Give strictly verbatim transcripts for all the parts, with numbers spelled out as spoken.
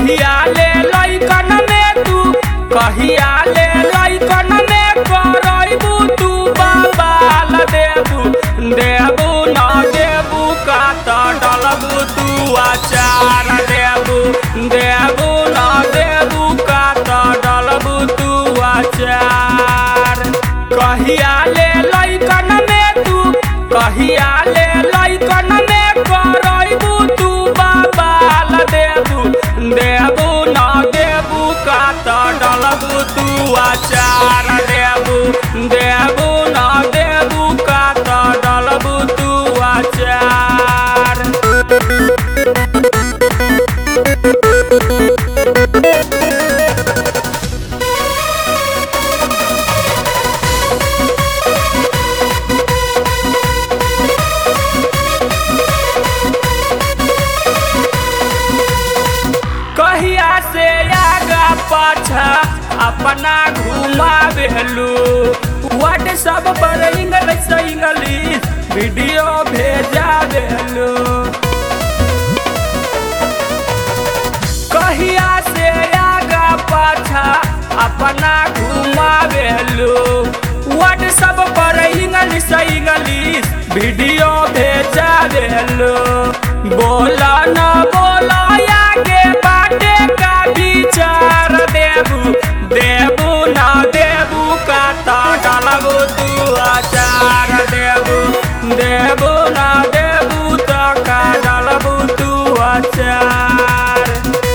कहिया ले लइकन में तू कहिया ले लइकन में करइबू तू बवाल देबू देबू न देबू का त डलबू तू अचार देबू देबू न देबू का त डलबू तू अचार कहिया ले लइकन में तू कहिया ले लइकन में करइबू तू बवाल देबू देबू न देबू का त डलबू तू अचार देबू देबू न देबू का त डलबू तू अचार। कहिया से आगा पाछा अपना घुमावेलू व्हाट्सएप पर इंग्लिश इंग्लिश वीडियो भेजावेलू कहिया से आगा पाछा अपना घुमावेलू व्हाट्सएप पर इंग्लिश इंग्लिश वीडियो भेजावेलू बोला न बोला आगे बाटे का विचार देबू देबू न देबू का त डलबू तू अचार देबू देबू न देबू त का डलबू तू अचार।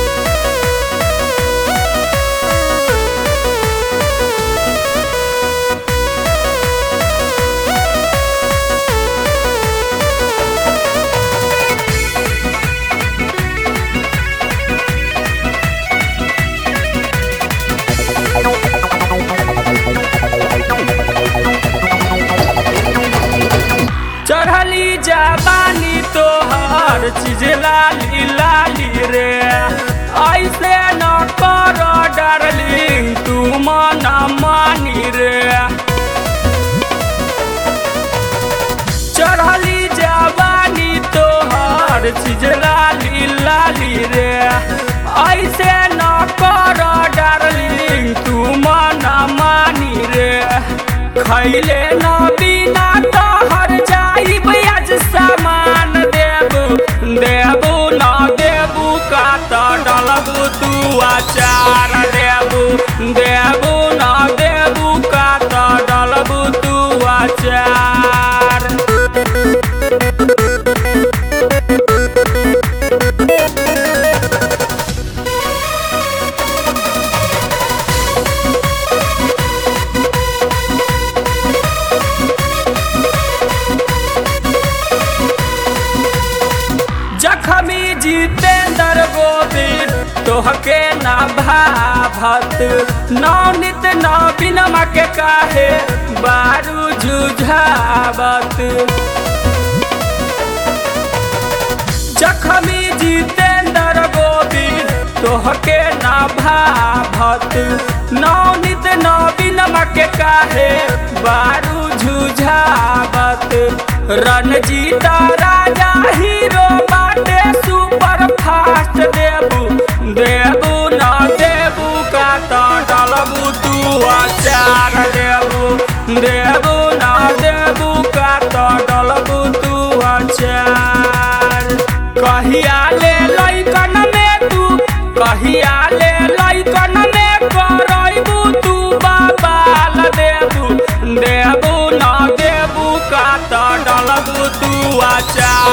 चढ़ली जवानी तो हर चीज लाली लाली रे ऐसे न कर डार्लिंग तू मन मानी रे चढ़ली जवानी तो हर चीज लाली लाली रे ऐसे न कर डार्लिंग तू मन मानी रे खैले न बिना तो हर जाइब आज सामान देबू देबू न देबू का त डलबू तू अचार देबू देबू न देबू का त डलबू तू अचार। जखमी जितेंद्र गोविंद तोहके न भाभत नवनीत नवीन के काहे बारू जुझावत जखमी जितेंद्र गोविंद तोहके न भाभत नवनीत नवीन के काहे बारू जुझावत रणजीत राजा हीरो बाटे सुपर फास्ट देबू देबू न देबू का त डलबू तू अचार देबू देबू न देबू का त डलबू तू अचार कहिया ले लइकन में तू कहिया ले लइकन में करइबू तू बवाल देबू देबू न देबू का त डलबू तू अचार।